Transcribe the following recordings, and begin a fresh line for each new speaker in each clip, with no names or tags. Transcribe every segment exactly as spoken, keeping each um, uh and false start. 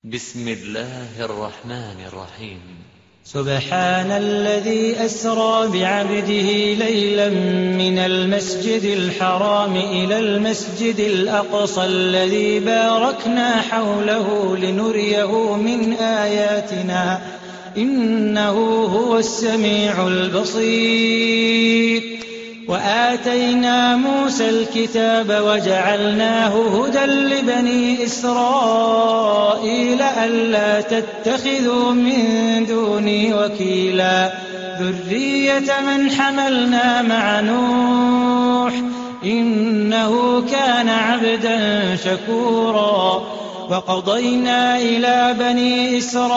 بسم الله الرحمن الرحيم.
سبحان الذي أسرى بعبده ليلا من المسجد الحرام إلى المسجد الأقصى الذي باركنا حوله لنريه من آياتنا إنه هو السميع البصير. وآتينا موسى الكتاب وجعلناه هدى لبني إسرائيل ألا تتخذوا من دوني وكيلا ذرية من حملنا مع نوح إنه كان عبدا شكورا. وقضينا إلى بني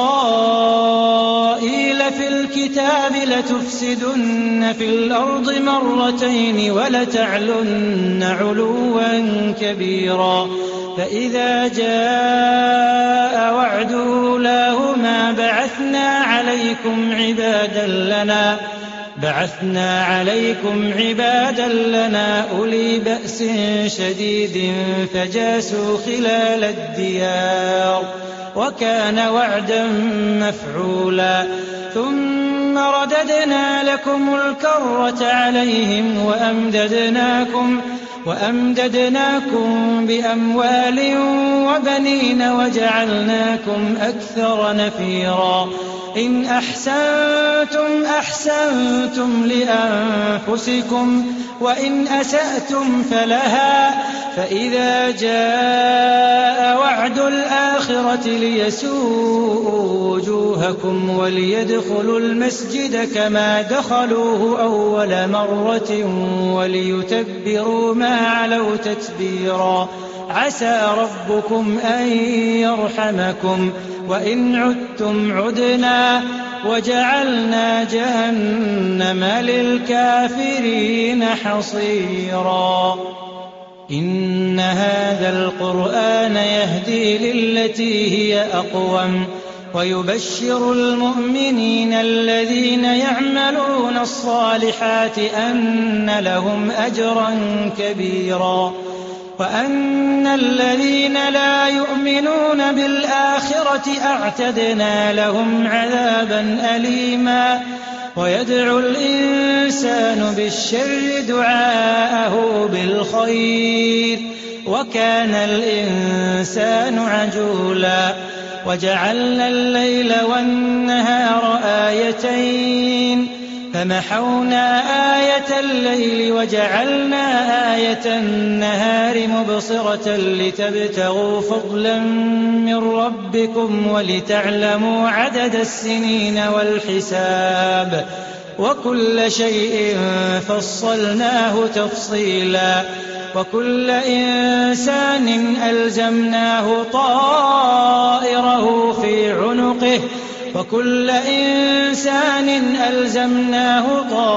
إسرائيل في الكتاب لتفسدن في الأرض مرتين ولتعلن علوا كبيرا. فإذا جاء وعد أولاهما بعثنا عليكم عبادا لنا بعثنا عليكم عبادا لنا أولي بأس شديد فجاسوا خلال الديار وكان وعدا مفعولا. ثم رددنا لكم الكرة عليهم وأمددناكم وأمددناكم بأموال وبنين وجعلناكم أكثر نفيرا. إن أحسنتم أحسنتم لأنفسكم وإن أسأتم فلها. فإذا جاء وعد الآخرة ليسوءوا وجوهكم وليدخلوا المسجد كما دخلوه أول مرة وليتبروا ما علوا تتبيرا. عسى ربكم أن يرحمكم وإن عدتم عدنا وجعلنا جهنم للكافرين حصيرا. إن هذا القرآن يهدي للتي هي أقوم ويبشر المؤمنين الذين يعملون الصالحات أن لهم أجرا كبيرا وأن الذين لا يؤمنون بالآخرة أعتدنا لهم عذابا أليما. ويدعو الإنسان بالشر دعاءه بالخير وكان الإنسان عجولا. وجعلنا الليل والنهار آيتين فمحونا آية الليل وجعلنا آية النهار مبصرة لتبتغوا فضلا من ربكم ولتعلموا عدد السنين والحساب وكل شيء فصلناه تفصيلا. وكل إنسان ألزمناه طائره في عنقه وكل إنسان ألزمناه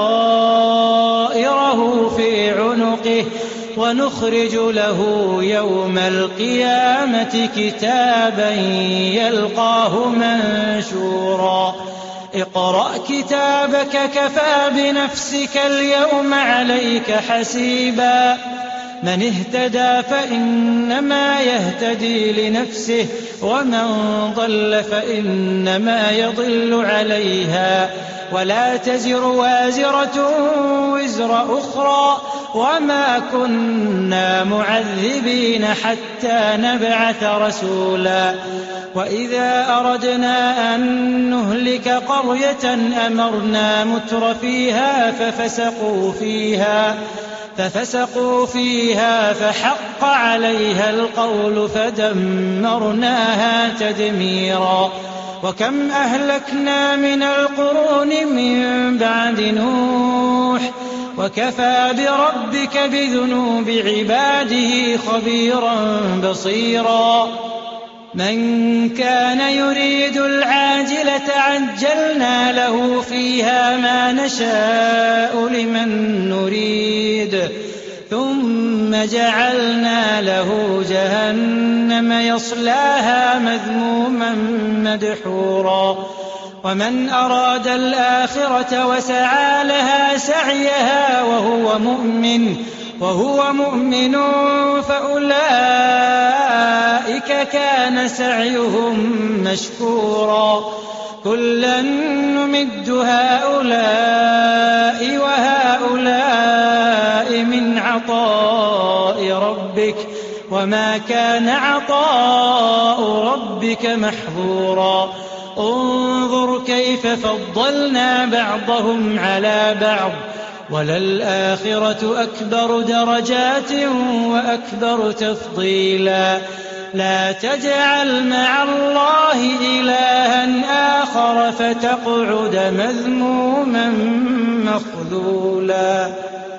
طائره في عنقه ونخرج له يوم القيامة كتابا يلقاه منشورا. اقرأ كتابك كفى بنفسك اليوم عليك حسيبا. من اهتدى فإنما يهتدي لنفسه ومن ضل فإنما يضل عليها ولا تزر وازرة وزر أخرى وما كنا معذبين حتى نبعث رسولا. وإذا أردنا أن نهلك قرية أمرنا متر فيها ففسقوا فيها ففسقوا فيها فحق عليها القول فدمرناها تدميرا. وكم أهلكنا من القرون من بعد نوح وكفى بربك بذنوب عباده خبيرا بصيرا. من كان يريد العاجلة عجلنا له فيها ما نشاء لمن نريد ثم جعلنا له جهنم يصلاها مذموما مدحورا. ومن أراد الآخرة وسعى لها سعيها وهو مؤمن وهو مؤمن فأولئك أولئك كان سعيهم مشكورا كلا نمد هؤلاء وهؤلاء من عطاء ربك وما كان عطاء ربك محظورا انظر كيف فضلنا بعضهم على بعض وللآخرة أكبر درجات وأكبر تفضيلا لا تجعل مع الله إلها آخر فتقعد مذموما مخذولا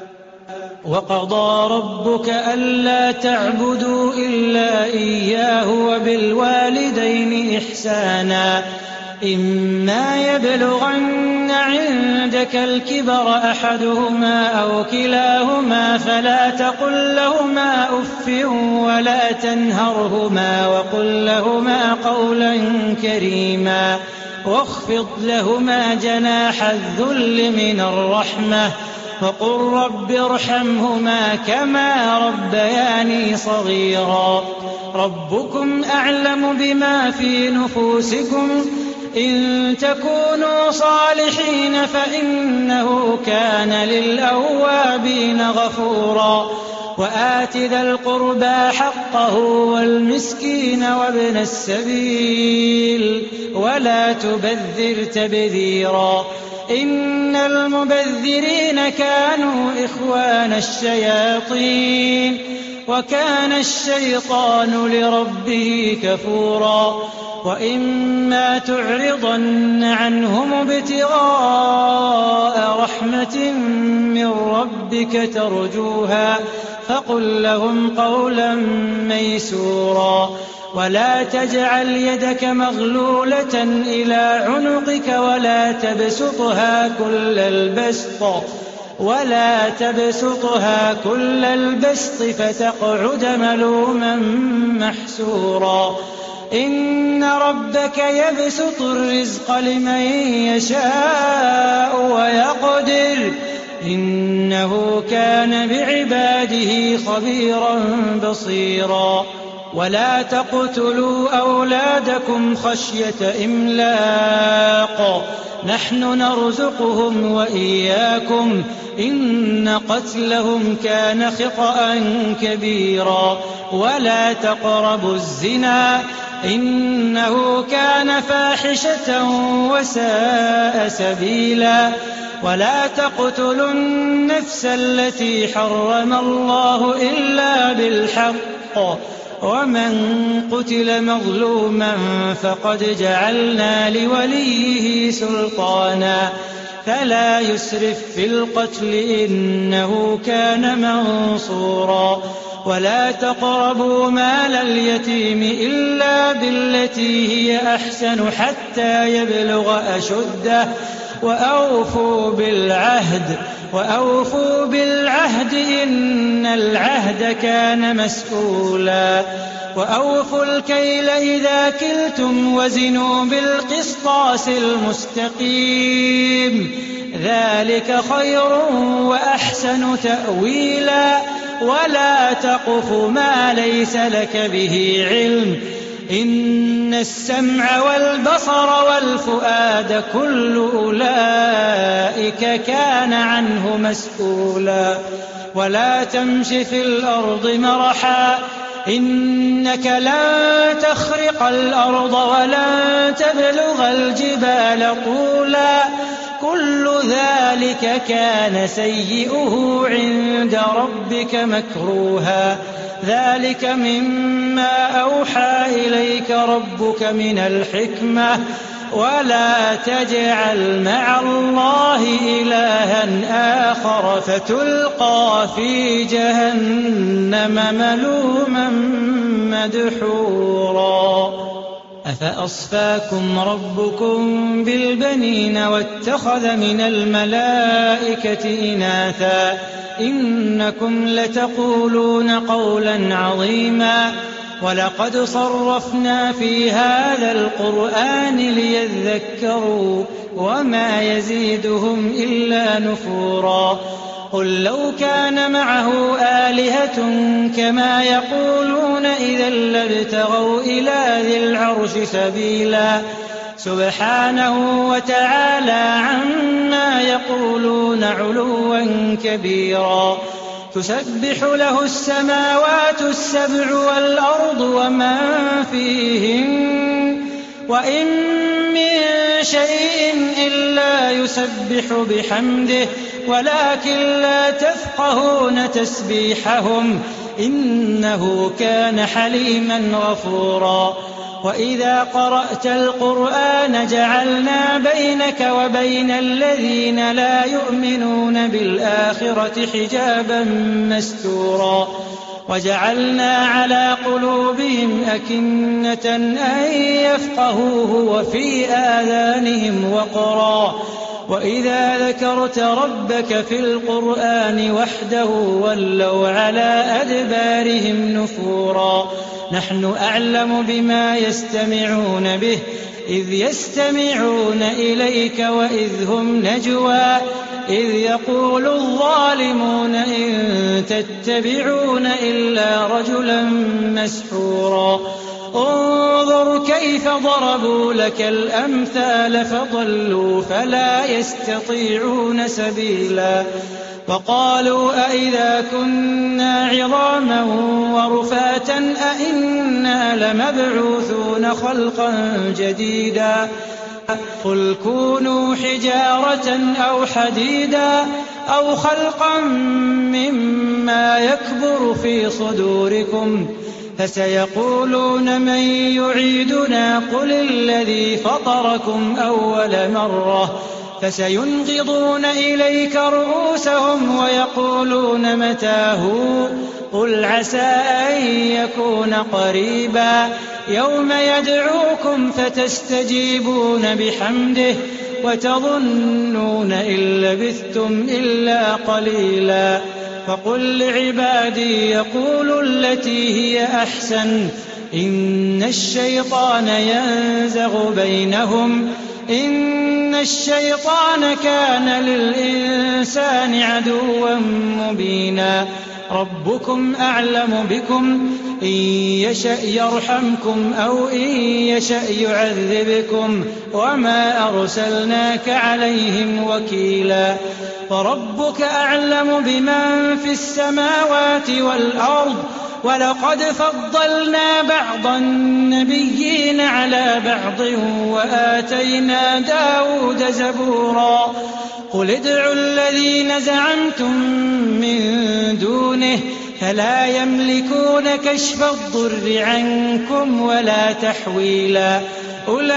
وقضى ربك ألا تعبدوا إلا إياه وبالوالدين إحسانا إما يبلغن عندك الكبر أحدهما أو كلاهما فلا تقل لهما أف ولا تنهرهما وقل لهما قولا كريما واخفض لهما جناح الذل من الرحمة وقل رب ارحمهما كما ربياني صغيرا ربكم أعلم بما في نفوسكم إن تكونوا صالحين فإنه كان للأوابين غفورا وآت ذا القربى حقه والمسكين وابن السبيل ولا تبذر تبذيرا إن المبذرين كانوا إخوان الشياطين وكان الشيطان لربه كفورا وإما تعرضن عنهم ابتغاء رحمة من ربك ترجوها فقل لهم قولا ميسورا ولا تجعل يدك مغلولة إلى عنقك ولا تبسطها كل البسط ولا تبسطها كل البسط فتقعد ملوما محسورا إن ربك يبسط الرزق لمن يشاء ويقدر إنه كان بعباده خبيرا بصيرا ولا تقتلوا أولادكم خشية إملاق نحن نرزقهم وإياكم إن قتلهم كان خطأ كبيرا ولا تقربوا الزنا إنه كان فاحشة وساء سبيلا ولا تقتلوا النفس التي حرم الله إلا بالحق ومن قتل مظلوما فقد جعلنا لوليه سلطانا فلا يسرف في القتل إنه كان منصورا ولا تقربوا مال اليتيم إلا بالتي هي أحسن حتى يبلغ أشده وأوفوا بالعهد وأوفوا بالعهد إن العهد كان مسؤولا وأوفوا الكيل إذا كلتم وزنوا بالقسطاس المستقيم ذلك خير وأحسن تأويلا ولا تقف ما ليس لك به علم إن السمع والبصر والفؤاد كل أولئك كان عنه مسؤولا ولا تمش في الأرض مرحا إنك لن تخرق الأرض ولن تبلغ الجبال طولا كل ذلك كان سيئه عند ربك مكروها ذلك مما أوحى إليك ربك من الحكمة ولا تجعل مع الله إلها آخر فتلقى في جهنم ملوما مدحورا أفأصفاكم ربكم بالبنين واتخذ من الملائكة إناثا إنكم لتقولون قولا عظيما ولقد صرفنا في هذا القرآن ليذكروا وما يزيدهم إلا نفورا قل لو كان معه آلهة كما يقولون إذا لابتغوا إلى ذي العرش سبيلا سبحانه وتعالى عما يقولون علوا كبيرا تسبح له السماوات السبع والأرض ومن فيهن وإن من شيء إلا يسبح بحمده ولكن لا تفقهون تسبيحهم إنه كان حليما غفورا وإذا قرأت القرآن جعلنا بينك وبين الذين لا يؤمنون بالآخرة حجابا مستورا وجعلنا على قلوبهم أكنة أن يفقهوه وفي آذانهم وقرا وإذا ذكرت ربك في القرآن وحده ولوا على أدبارهم نفورا نحن أعلم بما يستمعون به إذ يستمعون إليك وإذ هم نجوى إذ يقول الظالمون إن تتبعون إلا رجلا مسحورا انظر كيف ضربوا لك الأمثال فضلوا فلا يستطيعون سبيلا وقالوا أئذا كنا عظاما ورفاتا أئنا لمبعوثون خلقا جديدا قل كونوا حجارة أو حديدا أو خلقا مما يكبر في صدوركم فسيقولون من يعيدنا قل الذي فطركم أول مرة فسينغضون إليك رؤوسهم ويقولون متى هو قل عسى أن يكون قريبا يوم يدعوكم فتستجيبون بحمده وتظنون إن لبثتم إلا قليلا فقل لعبادي يقولوا التي هي أحسن إن الشيطان ينزغ بينهم إن الشيطان كان للإنسان عدوا مبينا ربكم أعلم بكم إن يشأ يرحمكم أو إن يشأ يعذبكم وما أرسلناك عليهم وكيلا فربك أعلم بمن في السماوات والأرض ولقد فضلنا بعض النبيين على بعض وآتينا داود زبورا قل ادعوا الذين زعمتم من دونه فلا يملكون كشف الضر عنكم ولا تحويلا أولئك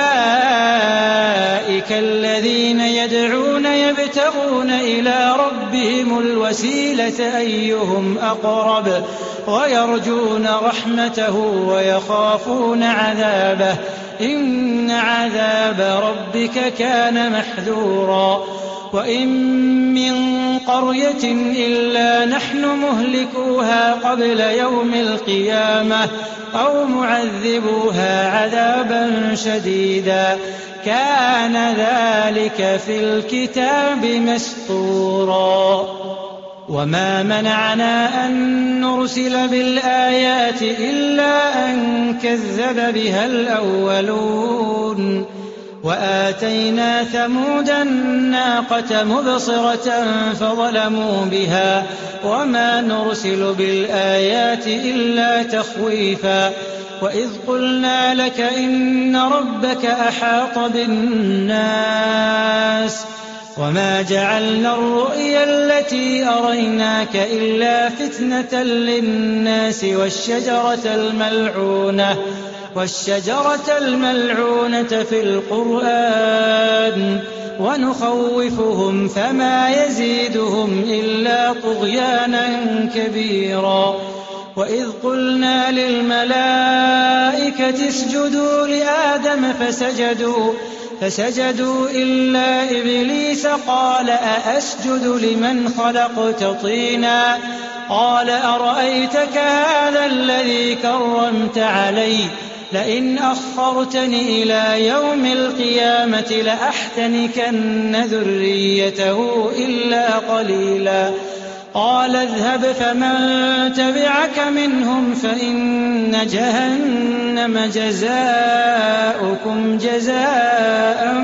الذين يدعون يبتغون إلى ربهم الوسيلة أيهم أقرب ويرجون رحمته ويخافون عذابه إن عذاب ربك كان محذورا وإن من قرية إلا نحن مهلكوها قبل يوم القيامة أو معذبوها عذابا شديدا كان ذلك في الكتاب مسطورا وما منعنا أن نرسل بالآيات إلا أن كذب بها الأولون وآتينا ثمود الناقة مبصرة فظلموا بها وما نرسل بالآيات إلا تخويفا وإذ قلنا لك إن ربك أحاط بالناس وما جعلنا الرؤيا التي أريناك إلا فتنة للناس والشجرة الملعونة والشجرة الملعونة في القرآن ونخوفهم فما يزيدهم إلا طغيانا كبيرا وإذ قلنا للملائكة اسجدوا لآدم فسجدوا فسجدوا إلا إبليس قال أأسجد لمن خلقت طينا قال أرأيتك هذا الذي كرمت علي لئن أخرتني إلى يوم القيامة لأحتنكن ذريته إلا قليلا قال اذهب فمن تبعك منهم فإن جهنم جزاؤكم جزاء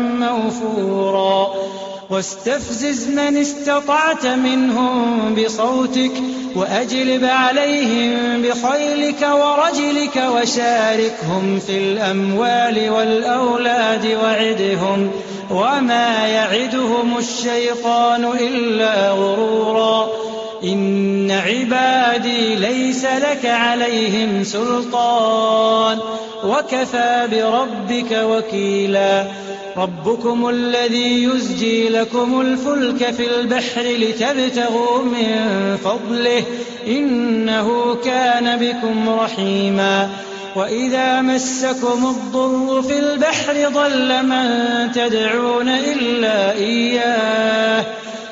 موفورا واستفزز من استطعت منهم بصوتك وأجلب عليهم بخيلك ورجلك وشاركهم في الأموال والأولاد وعدهم وما يعدهم الشيطان إلا غرورا إن عبادي ليس لك عليهم سلطان وكفى بربك وكيلا ربكم الذي يزجي لكم الفلك في البحر لتبتغوا من فضله إنه كان بكم رحيما وإذا مسكم الضر في البحر ضل من تدعون إلا إياه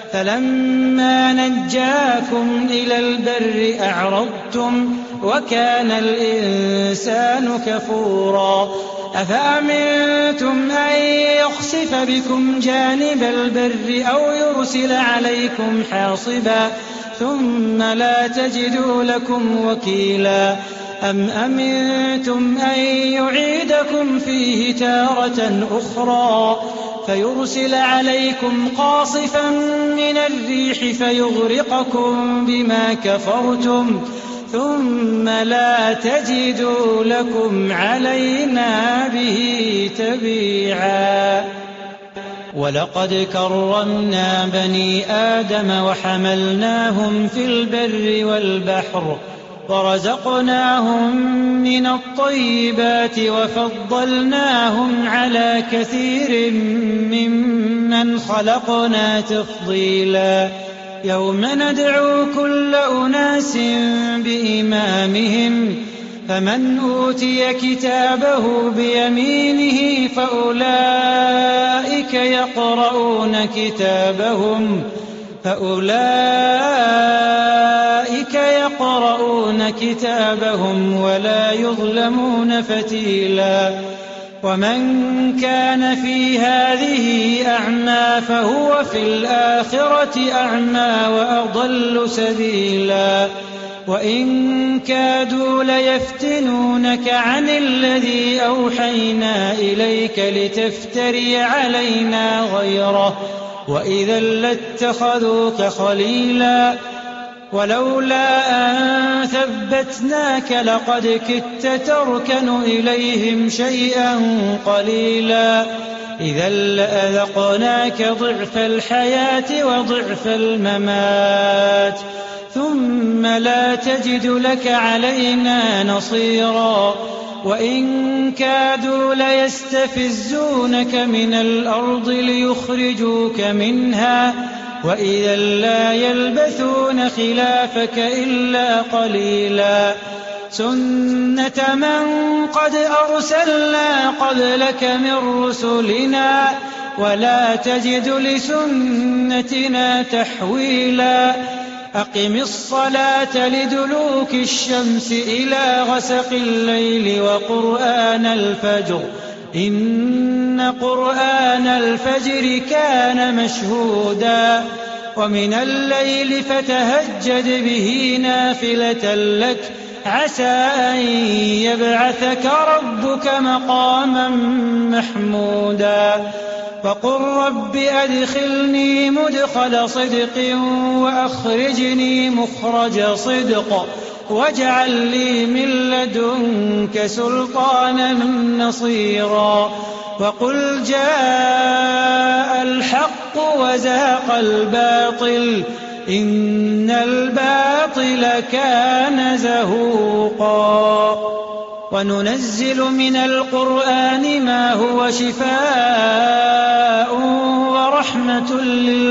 فلما نجاكم إلى البر أعرضتم وكان الإنسان كفورا أفأمنتم أن يخسف بكم جانب البر أو يرسل عليكم حاصبا ثم لا تجدوا لكم وكيلا أم أمنتم أن يعيدكم فيه تارة أخرى فيرسل عليكم قاصفا من الريح فيغرقكم بما كفرتم ثم لا تجدوا لكم علينا به تبيعا ولقد كرمنا بني آدم وحملناهم في البر والبحر ورزقناهم من الطيبات وفضلناهم على كثير ممن خلقنا تفضيلا يوم ندعو كل أناس بإمامهم فمن أوتي كتابه بيمينه فأولئك يقرؤون كتابهم فأولئك يقرؤون كتابهم ولا يظلمون فتيلا ومن كان في هذه أعمى فهو في الآخرة أعمى وأضل سبيلا وإن كادوا ليفتنونك عن الذي أوحينا إليك لتفتري علينا غيره وإذا لاتخذوك خليلا ولولا أن ثبتناك لقد كدت تركن إليهم شيئا قليلا إذا لأذقناك ضعف الحياة وضعف الممات ثم لا تجد لك علينا نصيرا وإن كادوا ليستفزونك من الأرض ليخرجوك منها وإذا لا يلبثون خلافك إلا قليلا سنة من قد أرسلنا قبلك من رسلنا ولا تجد لسنتنا تحويلا أقم الصلاة لدلوك الشمس إلى غسق الليل وقرآن الفجر إن قرآن الفجر كان مشهودا ومن الليل فتهجد به نافلة لك عسى أن يبعثك ربك مقاما محمودا وقل رب أدخلني مدخل صدق وأخرجني مخرج صدق واجعل لي من لدنك سلطانا نصيرا وقل جاء الحق وزهق الباطل إن الباطل كان زهوقا وننزل من القرآن ما هو شفاء ورحمة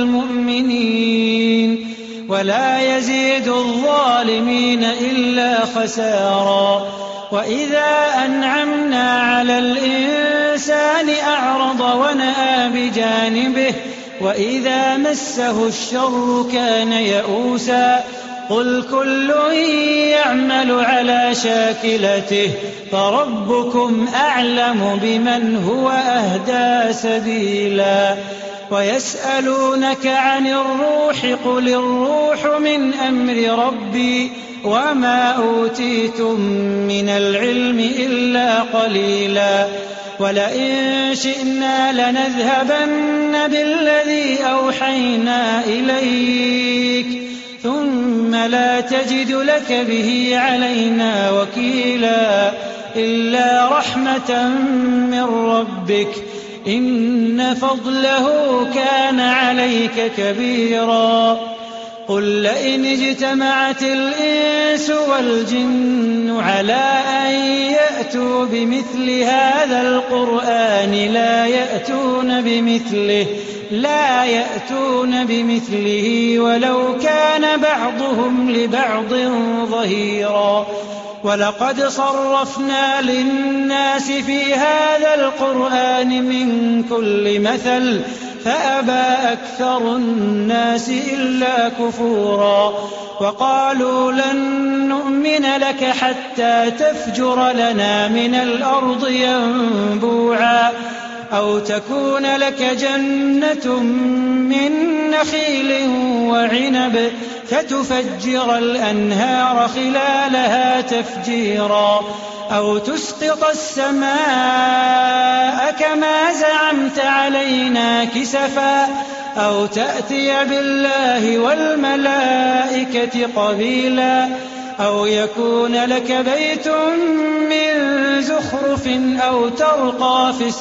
للمؤمنين ولا يزيد الظالمين إلا خسارا وإذا أنعمنا على الإنسان أعرض ونأى بجانبه وإذا مسه الشر كان يئوسا قل كل يعمل على شاكلته فربكم أعلم بمن هو أهدى سبيلا ويسألونك عن الروح قل الروح من أمر ربي وما أوتيتم من العلم إلا قليلا ولئن شئنا لنذهبن بالذي أوحينا إليك ثم لا تجد لك به علينا وكيلا إلا رحمة من ربك إن فضله كان عليك كبيرا قل لئن اجتمعت الإنس والجن على أن يأتوا بمثل هذا القرآن لا يأتون بمثله لا يأتون بمثله ولو كان بعضهم لبعض ظهيرا ولقد صرفنا للناس في هذا القرآن من كل مثل فأبى أكثر الناس إلا كفورا وقالوا لن نؤمن لك حتى تفجر لنا من الأرض ينبوعا أو تكون لك جنة من نخيل وعنب فتفجر الأنهار خلالها تفجيرا أو تسقط السماء كما زعمت علينا كسفا أو تأتي بالله والملائكة قبيلا أو يكون لك بيت من زخرف أو ترقى في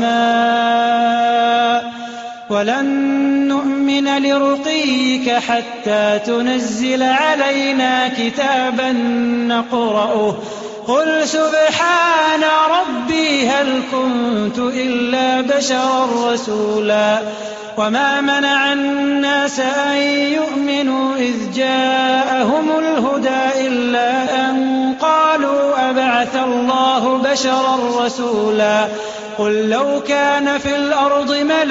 السماء ولن نؤمن لرقيك حتى تنزل علينا كتابا نقرأه قل سبحان ربي هل كنت إلا بشرا رسولا وما منع الناس أن يؤمنوا إذ جاءهم الهدى إلا أن قالوا أبعث الله بشرا رسولا قل لو كان في الأرض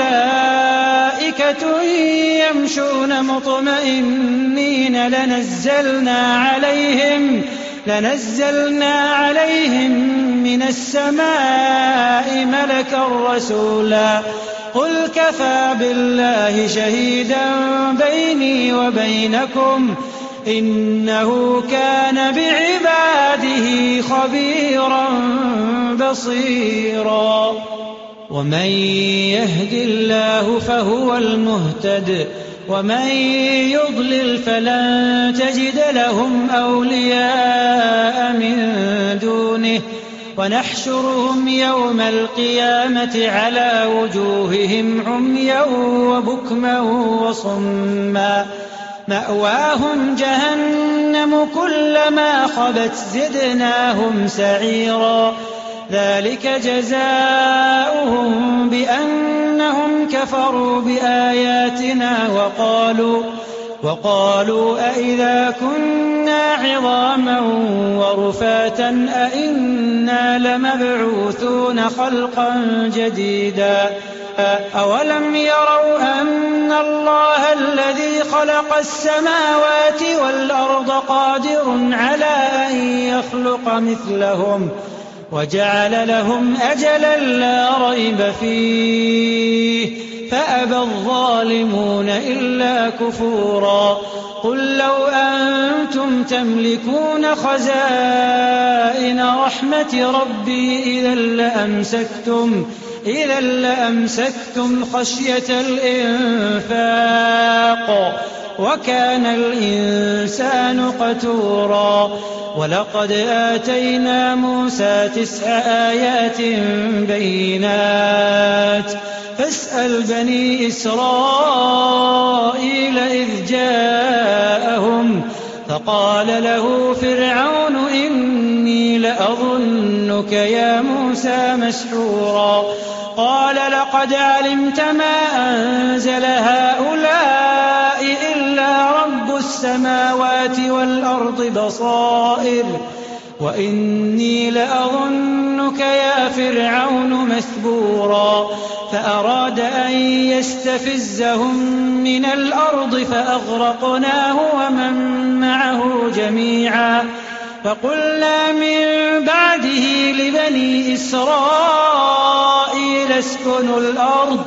ملائكة يمشون مطمئنين لنزلنا عليهم لنزلنا عليهم من السماء ملكا رسولا قل كفى بالله شهيدا بيني وبينكم إنه كان بعباده خبيرا بصيرا ومن يهد الله فهو المهتد ومن يضلل فلن تجد لهم أولياء من دونه ونحشرهم يوم القيامة على وجوههم عميا وبكما وصما مأواهم جهنم كلما خبت زدناهم سعيرا ذلك جزاؤهم بأنهم كفروا بآياتنا وقالوا وقالوا أئذا كنا عظاما ورفاتا أئنا لمبعوثون خلقا جديدا أولم يروا أن الله الذي خلق السماوات والأرض قادر على أن يخلق مثلهم وجعل لهم أجلا لا ريب فيه فأبى الظالمون إلا كفورا قل لو أنتم تملكون خزائن رحمة ربي إذا لأمسكتم إذا لأمسكتم خشية الإنفاق وكان الإنسان قتورا ولقد آتينا موسى تسع آيات بينات فاسأل بني إسرائيل إذ جاءهم فقال له فرعون إني لأظنك يا موسى مسحورا قال لقد علمت ما أنزل هؤلاء إلا رب السماوات والأرض بصائر وإني لأظنك يا فرعون مثبورا فأراد أن يستفزهم من الأرض فأغرقناه ومن معه جميعا فقلنا من بعده لبني إسرائيل اسكنوا الأرض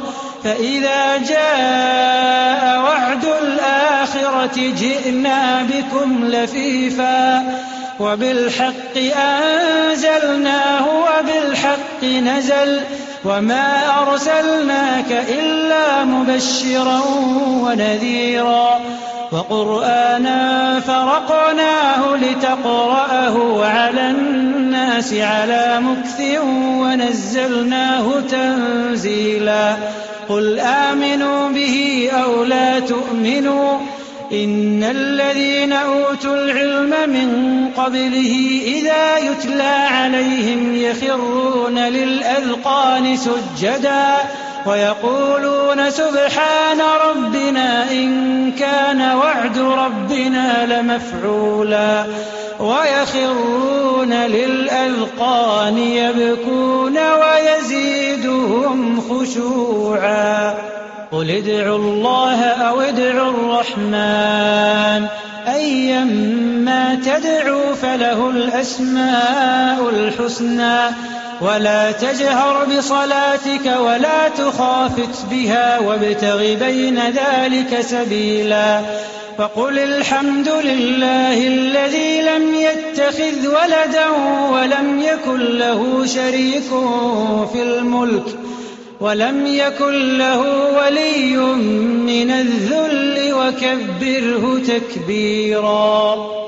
فإذا جاء وعد الآخرة جئنا بكم لفيفا وبالحق أنزلناه وبالحق نزل وما أرسلناك إلا مبشرا ونذيرا وقرآنا فرقناه لتقرأه على الناس على مكث ونزلناه تنزيلا قل آمنوا به أو لا تؤمنوا إن الذين أوتوا العلم من قبله إذا يتلى عليهم يخرون للأذقان سجدا ويقولون سبحان ربنا إن كان وعد ربنا لمفعولا ويخرون للأذقان يبكون ويزيدهم خشوعا قل ادعوا الله أو ادعوا الرحمن أيما تدعوا فله الأسماء الحسنى ولا تجهر بصلاتك ولا تخافت بها وابتغ بين ذلك سبيلا فقل الحمد لله الذي لم يتخذ ولدا ولم يكن له شريك في الملك ولم يكن له ولي من الذل وكبره تكبيرا.